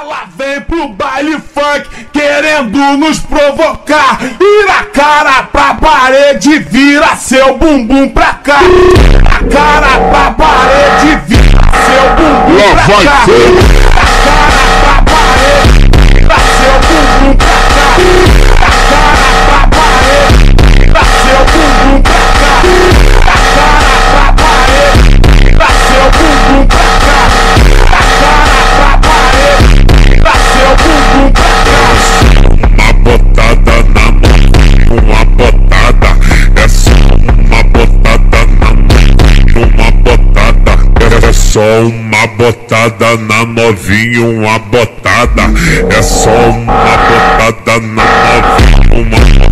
Ela vem pro baile funk querendo nos provocar. Vira a cara pra parede, vira seu bumbum pra cá. A cara pra parede, vira seu bumbum pra cá. A cara pra parede, vira seu bumbum pra cá. A cara pra parede, vira seu bumbum pra cá. A cara pra parede, vira seu bumbum pra cá. A cara pra parede, vira seu bumbum pra cá. Uma botada na mão, uma botada. É só uma botada na mão, uma botada. É só uma botada na novinha, uma botada. É só uma botada na novinha, uma botada.